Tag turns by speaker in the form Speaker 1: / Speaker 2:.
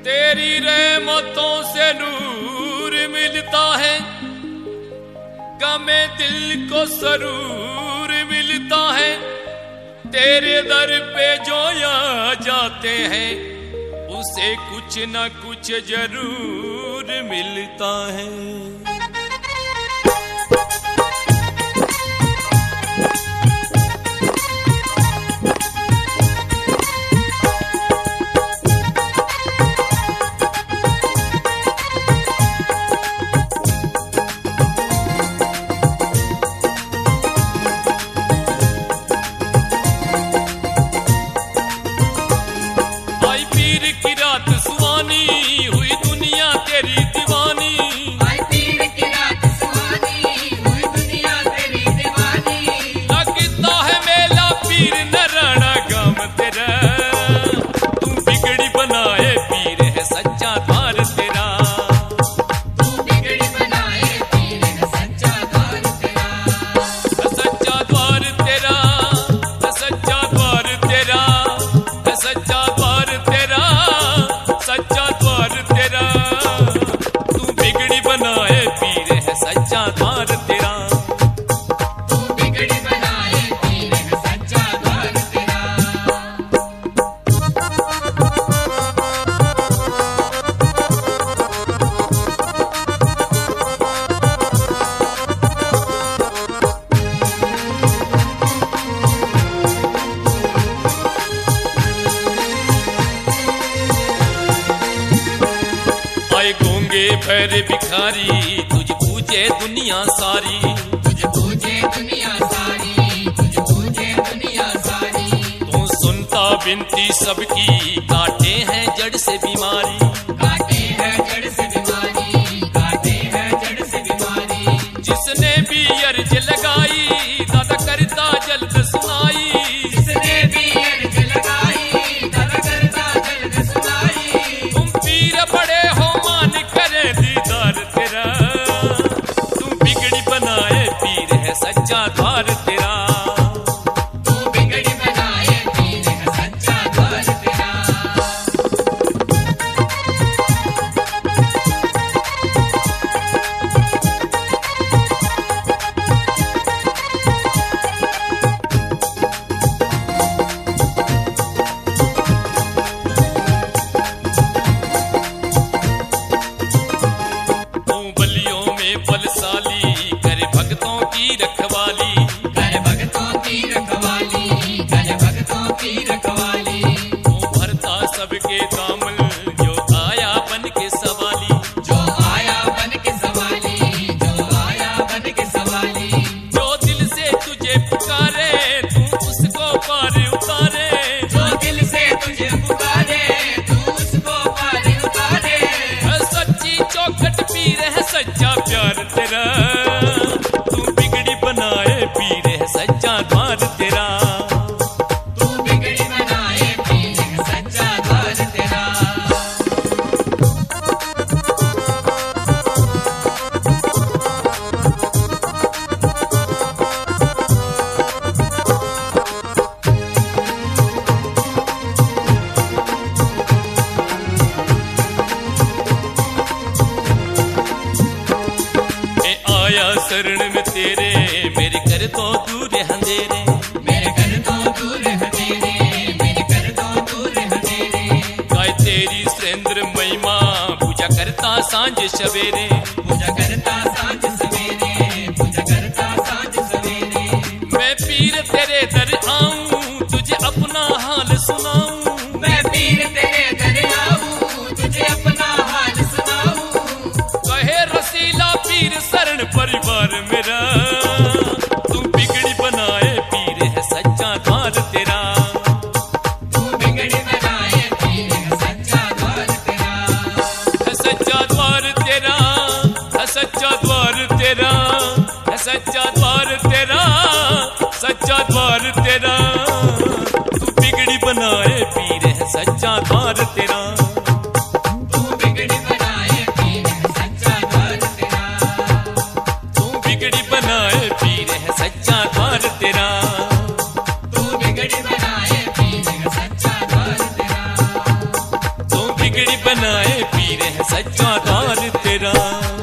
Speaker 1: तेरी रहमतों से नूर मिलता है, गमे दिल को सरूर मिलता है। तेरे दर पे जो आ जाते हैं उसे कुछ न कुछ जरूर मिलता है।
Speaker 2: भैर भिखारी तुझ पूजे दुनिया सारी,
Speaker 3: तुझ पूजे दुनिया सारी, तुझ पूजे दुनिया सारी।
Speaker 2: तू सुनता बिनती सबकी, काटे हैं जड़ से बीमारी,
Speaker 3: काटे हैं जड़ से बीमारी, काटे हैं जड़ से बीमारी।
Speaker 2: जिसने भी अर्ज लगाई दादा करता जल्द सुनाई,
Speaker 3: जिसने भी अर्ज लगाई दादा करता जल्द सुनाई।
Speaker 2: तुम पीर बड़े हो मान करे दीदार तेरा, तू बिगड़ी बनाए पीर है सच्चा द्वार तेरा,
Speaker 3: तू बिगड़ी बनाए पीर है सच्चा द्वार तेरा।
Speaker 2: सच्चा प्यार तेरा, तू बिगड़ी बनाए पीर है सच्चा द्वार तेरा,
Speaker 3: तू बिगड़ी बनाए पीर है सच्चा द्वार तेरा।
Speaker 2: शरण में तेरे मेरे कर दो दूर अंधेरे,
Speaker 3: मेरे कर दो दूर अंधेरे, मेरे कर दो दूर अंधेरे।
Speaker 2: गाय तेरी सुरेंद्र महिमा, पूजा करता सांझ सवेरे,
Speaker 3: पूजा करता सांझ सवेरे, पूजा करता सांझ सवेरे।
Speaker 2: मैं पीर तेरे दर आऊं तुझे अपना हाल सुनाऊं,
Speaker 3: मैं पीर तेरे दर आऊं तुझे अपना हाल सुनाऊं।
Speaker 2: कहे रसीला पीर शरण परिवार मेरा, तू बिगड़ी बनाए पीर है सच्चा द्वार तेरा,
Speaker 3: तू बिगड़ी बनाए पीर है सच्चा द्वार तेरा,
Speaker 2: है सच्चा द्वार तेरा, है सच्चा द्वार तेरा, है सच्चा द्वार तेरा, सच्चा द्वार तेरा, तू बिगड़ी बनाए पीर है सच्चा द्वार तेरा,
Speaker 3: तू बिगड़ी बनाए पीर है सच्चा द्वार तेरा,
Speaker 2: तू बिगड़ी बनाए पीर है सच्चा द्वार तेरा,
Speaker 3: तू बिगड़ी बनाए पीर है सच्चा द्वार तेरा,
Speaker 2: तू बिगड़ी बनाए पीर है सच्चा द्वार तेरा।